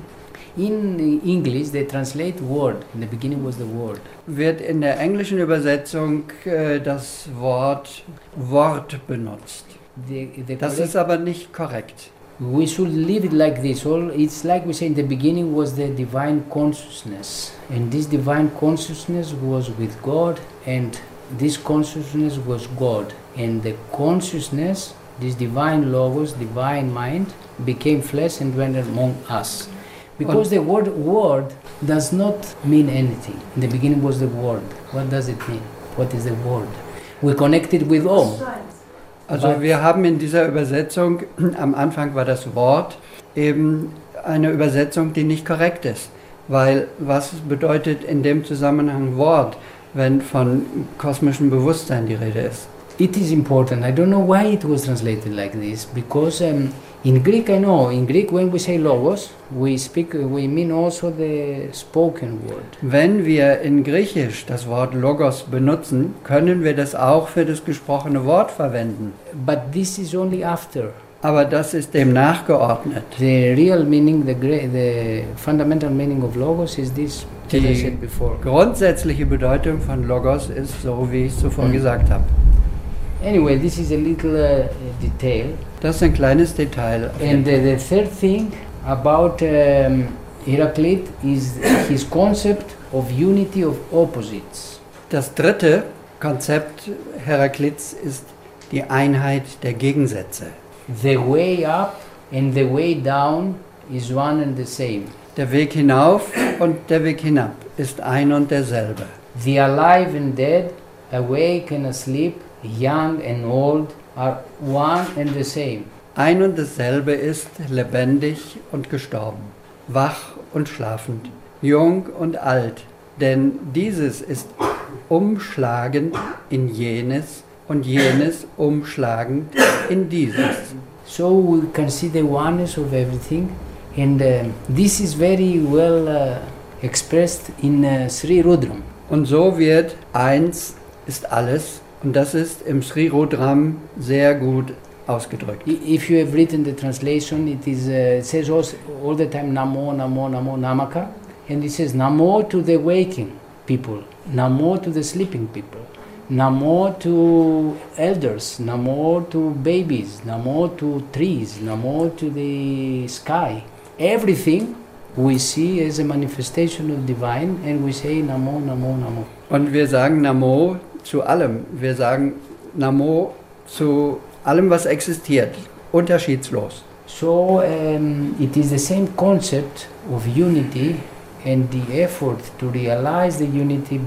in English they translate word. In the beginning was the word.
wird in der englischen Übersetzung äh, das Wort Wort benutzt.
The, the
Das
correct-
ist aber nicht korrekt.
we should leave it like this. All it's like we say in the beginning was the divine consciousness, and this divine consciousness was with God, and this consciousness was God, and the consciousness, this divine logos, divine mind, became flesh and dwelt among us. Because the word word does not mean anything. In the beginning was the word. What does it mean? What is the word? We connect it with Om.
Also wir haben in dieser Übersetzung, am Anfang war das Wort eben eine Übersetzung, die nicht korrekt ist. Weil was bedeutet in dem Zusammenhang Wort, wenn von kosmischem Bewusstsein die Rede ist?
It is important. I don't know why it was translated like this, because um, in Greek I know, in Greek when we say logos, we speak, we mean also the spoken word.
Wenn wir in Griechisch das Wort Logos benutzen, können wir das auch für das gesprochene Wort verwenden.
But this is only after.
Aber das ist dem nachgeordnet.
The real meaning, the, gra- the fundamental meaning of logos is this, as I
Die
said before.
grundsätzliche Bedeutung von Logos ist so, wie ich es zuvor
Mhm.
gesagt habe.
Anyway, this is a little uh, detail.
Das ist ein kleines Detail.
And uh, the third thing about um, Heraclit is his concept of unity of opposites.
Das dritte Konzept Heraklits ist die Einheit der Gegensätze.
The way up and the way down is one and the same.
Der Weg hinauf und der Weg hinab ist ein und derselbe.
The alive and dead, awake and asleep, young and old are one and the same.
Ein und dasselbe ist lebendig und gestorben, wach und schlafend, jung und alt, denn dieses ist umschlagend in jenes und jenes umschlagend in dieses.
So we can see the oneness of everything, and uh, this is very well uh, expressed in uh, Sri Rudram.
Und so wird eins ist alles, und das ist im Sri Rudram sehr gut ausgedrückt.
I- If you have written the translation, it is uh, it says also all the time Namo, Namo, Namo, Namaka, and it says Namo to the waking people, Namo to the sleeping people, Namo to elders, Namo to babies, Namo to trees, Namo to the sky. Everything we see as a manifestation of divine, and we say Namo, Namo, Namo.
Und wir sagen Namo zu allem. Wir sagen Namo zu allem, was existiert, unterschiedslos.
So um, it is the same concept of unity and the effort to realize the unity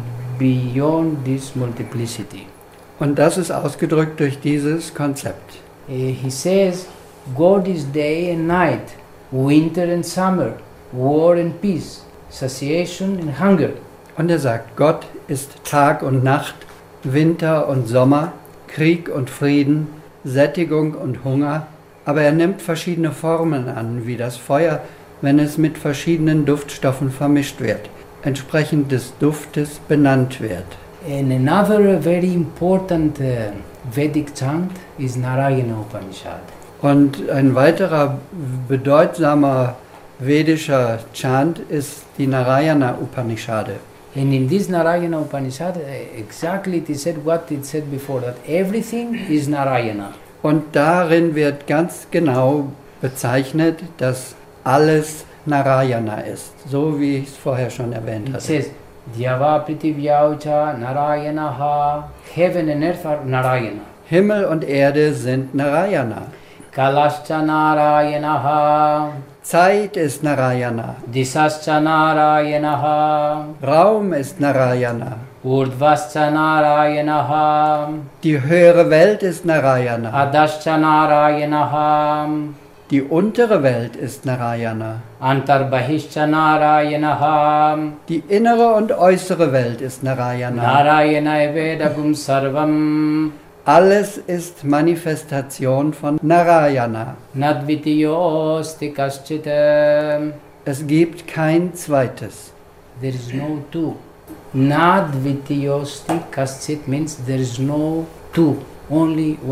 beyond this multiplicity.
Und das ist ausgedrückt durch dieses Konzept.
Uh, he says, God is day and night, winter and summer, war and peace, satiation and hunger.
Und er sagt, Gott ist Tag und Nacht, Winter und Sommer, Krieg und Frieden, Sättigung und Hunger, aber er nimmt verschiedene Formen an, wie das Feuer, wenn es mit verschiedenen Duftstoffen vermischt wird, entsprechend des Duftes benannt wird.
And another very important uh, Vedic chant is Narayana Upanishad.
Und ein weiterer bedeutsamer vedischer Chant ist die Narayana Upanishade.
And in this Narayana Upanishad, uh, exactly it is said what it said before, that everything is Narayana.
Und darin wird ganz genau bezeichnet, dass alles Narayana ist, so wie ich es vorher schon erwähnt
It
hatte.
says, Dyava Prithivya Narayanaha, heaven and earth are Narayana.
Himmel und Erde sind Narayana.
Kalascha Narayanaha,
Zeit ist Narayana.
Disascha Narayanaha,
Raum ist Narayana.
Urdvascha Narayanaha,
Die höhere Welt ist Narayana.
Adascha Narayanaha,
Die untere Welt ist Narayana.
Antarbahishcha Narayanaha,
Die innere und äußere Welt ist Narayana.
Narayana Vedagum Sarvam,
Alles ist Manifestation von Narayana.
Nadvitiyosti Kaschita.
Es gibt kein zweites.
There is no two. Nadvitiyosti Kaschit means there is no two, only one.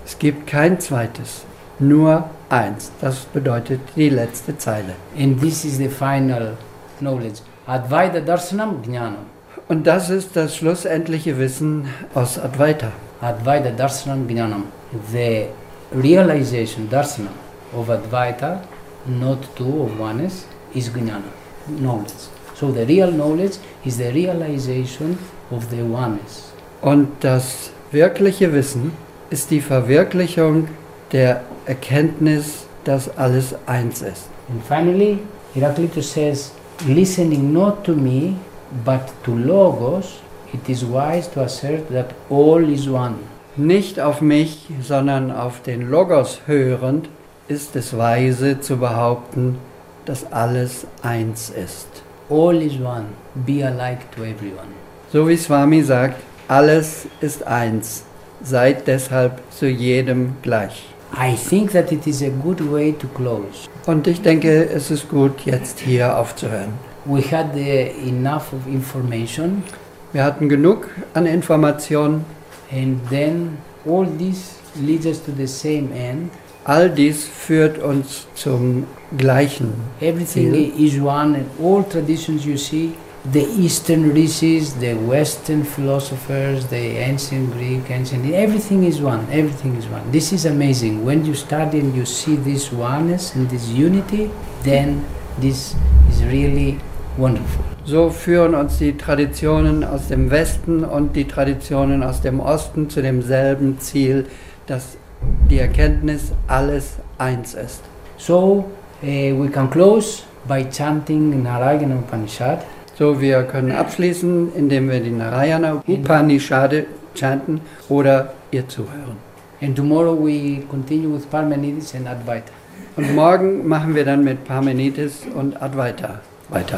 Es gibt kein zweites, nur eins. Das bedeutet die letzte Zeile.
And this is the final knowledge. Advaita Darshanam Jnanam.
Und das ist das schlussendliche Wissen aus Advaita.
Advaita Darshanam Jnanam. The realization, darshanam, of Advaita, not two, of oneness, is Jnana, knowledge. So the real knowledge is the realization of the oneness.
Und das wirkliche Wissen ist die Verwirklichung der Erkenntnis, dass alles eins ist.
And finally, Heraclitus says, listening not to me, but to Logos, it is wise to assert that all is one.
Nicht auf mich, sondern auf den Logos hörend, ist es weise zu behaupten, dass alles eins ist.
All is one, be alike to everyone.
So wie Swami sagt, alles ist eins, seid deshalb zu jedem gleich.
I think that it is a good way to close.
Und ich denke, es ist gut, jetzt hier aufzuhören.
We had uh, enough of information,
Wir hatten genug an Informationen.
and then all this leads us to the same end.
All dies führt uns zum gleichen
Everything
Ziel.
is one, and all traditions you see, the Eastern rishis, the Western philosophers, the ancient Greek, ancient, everything is one, everything is one. This is amazing. When you study and you see this oneness and this unity, then this is really wonderful.
So führen uns die Traditionen aus dem Westen und die Traditionen aus dem Osten zu demselben Ziel, dass die Erkenntnis alles eins ist.
So uh, we can close by chanting Narayana Upanishad.
So, wir können abschließen, indem wir die Narayana Upanishad chanten oder ihr zuhören.
And tomorrow we continue with Parmenides and Advaita.
Und morgen machen wir dann mit Parmenides und Advaita weiter.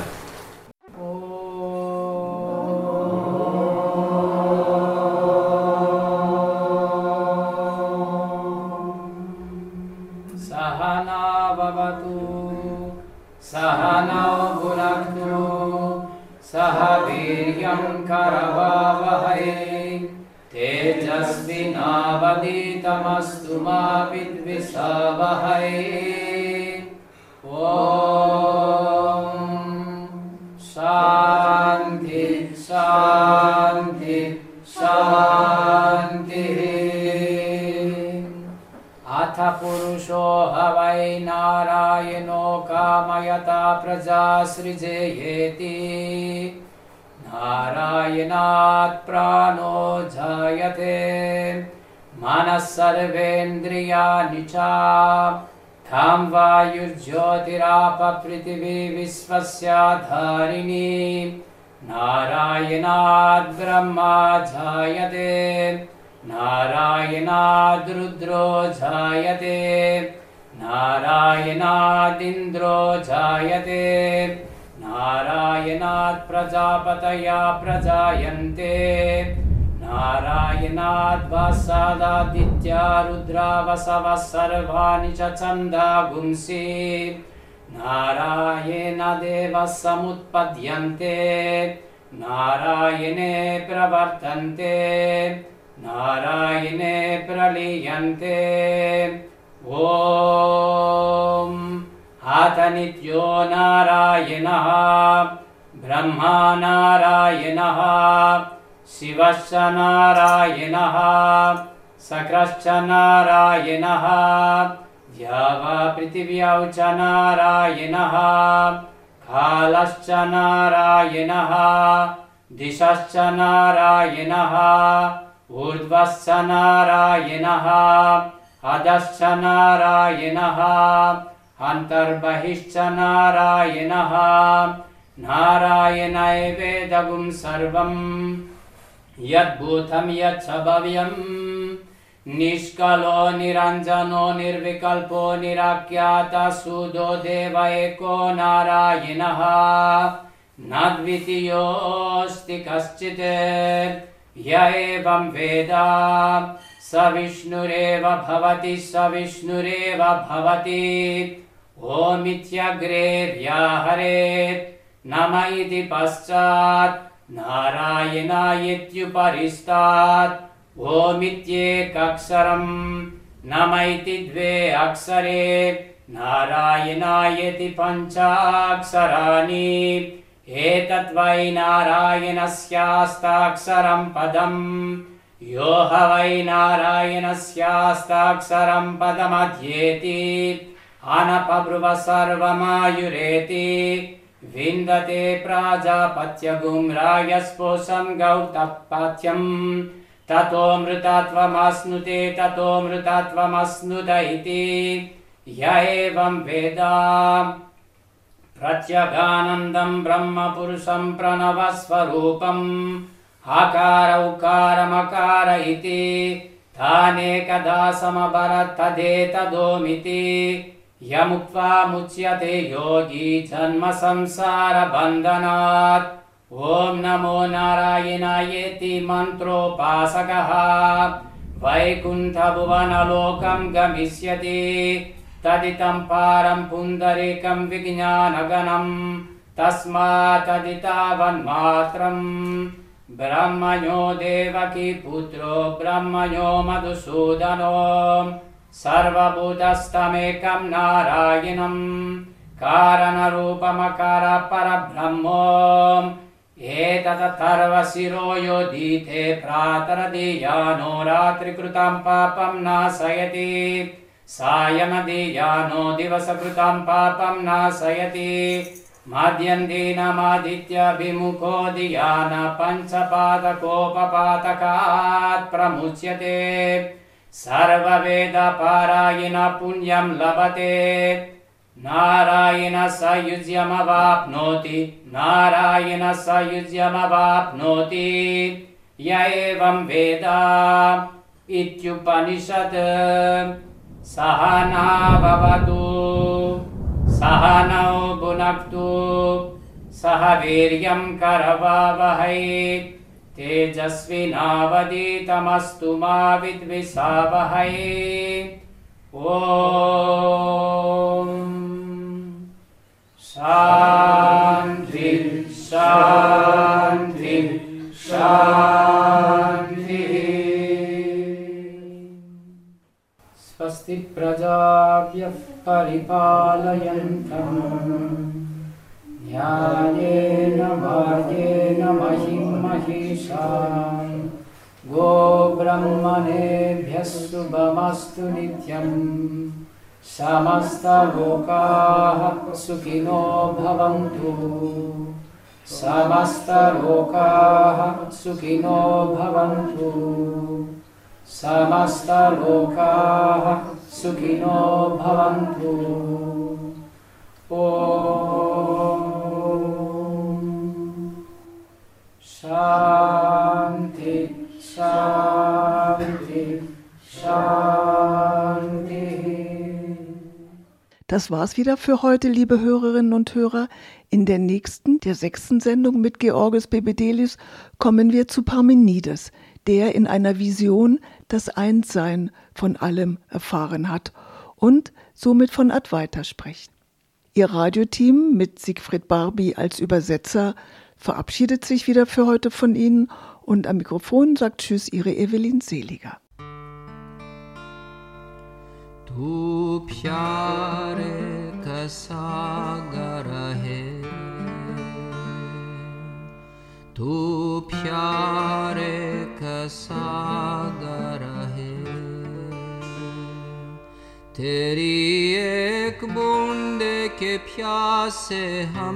Sahana Bhavatu, Sahana Bhunaktu, Sahaviryam Karavavahai, Tejasvinavaditamastu ma vidvisavahai. Om Shanti, Shanti, Shanti. Atha Purusho Havai Narayano Kamayata Praja Srijayeti. Narayanat Prano Jayate. Manas Sarvendriyani Cha. Tham Vayurjyotirapa Prithvi Visvasya Dharini. Narayanat Brahma Jayate. Narayanad Rudro Jayate. Narayanad Indro Jayate. Narayanad Prajapataya Prajayante. Narayanad Vasadaditya Rudra Vasava Sarvani Chachanda Gumsi. Narayana Deva Samutpadyante. Narayane Pravartante. Narayane Praliyante. Om Atanityo Narayanaha. Brahma Narayanaha. Shivasya Narayanaha. Sakrasya Narayanaha. Vyava Prithivya Narayanaha. Kalasya Narayanaha. Dishasya Narayanaha. Urdvasya Narayanaha. Adasya Narayanaha. Antarbahishya Narayanaha. Narayana Vedagum Sarvam. Yad Bhutam Yad Sabhavyam. Nishkalo Niranjano Nirvikalpo Nirakyata Sudo Deva Eko Narayanaha. Nadvitiyosti Kaschite. Ya evam Veda. Savishnureva Bhavati Savishnureva Bhavati. Om ityagre vyaharet. Nama iti paschat. Narayana ityuparistat. Om ityekaksaram.
नमैति द्वे अक्षरे नारायणायति पञ्चाक्षराणि एतत् वै नारायणस्याष्टाक्षरं पदम् यो ह वै नारायणस्याष्टाक्षरं पदमध्येति अनपब्रुव सर्वमायुरेति विन्दते प्राजापत्यगुं रायस्पोषं गौतपत्यम् ततो मृतत्वमश्नुते ततो मृतत्वमश्नुत इति य एवं वेद प्रत्यगानन्दं ब्रह्मपुरुषं प्रणवस्वरूपम् आकार उकारमकार इति तानेकदा समभरत् तदेतदोमिति यमुक्त्वा मुच्यते योगी जन्म संसार बन्धनात् ॐ नमो नारायणायेति मन्त्रोपासकः वैकुण्ठभुवनलोकं गमिष्यति तदितं पारं पुण्डरीकं विज्ञानगणं तस्मात् तदितावन्मात्रम् ब्रह्मणो देवकी पुत्रो ब्रह्मणो मधुसूदनो सर्वभूतस्थमेकं नारायणं कारणरूपमकार परब्रह्मो एतदथर्वशिरो योदीते प्रातरदीयानो रात्रिकृतं पापं नाशयति सायमदीयानो दिवसकृतं पापं नाशयति मध्यन्दीनमादित्याभिमुखो धियान पञ्चपादकोपपातकात् प्रमुच्यते सर्ववेदपारायण पुण्यं लभते नारायण सायुज्यमवाप्नोति नारायण सायुज्यमवाप्नोति य एवं वेद इत्युपनिषत् सहना भवतु सहनौ भुनक्तु सह वीर्यं करवावहै तेजस्विनावधीतमस्तु मा विद्विषावहै ॐ शान्ति शान्ति शान्तिः स्वस्ति प्रजाभ्यः परिपालयन्तम् न्यायेन मार्गेण महिं महिषाम् गोब्रह्मणेभ्यः शुभमस्तु नित्यम् समस्तलोकाः सुखिनो भवन्तु समस्तलोकाः सुखिनो भवन्तु समस्तलोकाः सुखिनो भवन्तु ॐ शान्ति शान्ति शान्ति.
Das war's wieder für heute, liebe Hörerinnen und Hörer. In der nächsten, der sechsten Sendung mit Georges Bebedelius kommen wir zu Parmenides, der in einer Vision das Einssein von allem erfahren hat und somit von Advaita spricht. Ihr Radioteam mit Siegfried Barbie als Übersetzer verabschiedet sich wieder für heute von Ihnen und am Mikrofon sagt Tschüss, Ihre Evelyn Seliger.
तू प्यारे का सागर है तू प्यारे का सागर है तेरी एक बूंद के प्यासे हम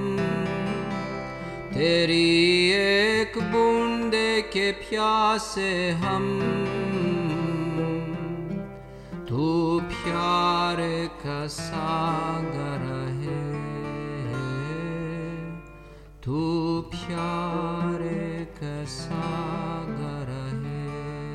तेरी एक बूंद के प्यासे हम तू प्यार का सागर है तू प्यार का सागर है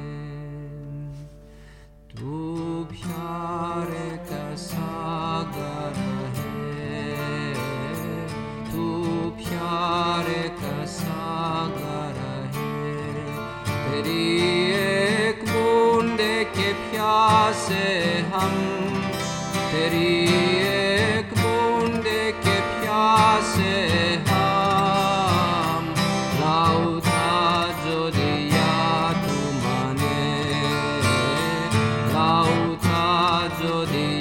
तू प्यार का सागर है तू प्यार का सागर है तेरी एक बूंद के प्यासे हम तेरी एक बूंद के प्यासे हम लाउता जो दिया तुमने लाउता যদি